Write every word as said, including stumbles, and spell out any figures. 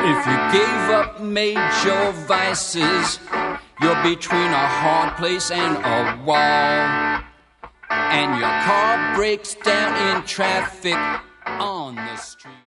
If you gave up major vices, you're between a hard place and a wall, and your car breaks down in traffic on the street.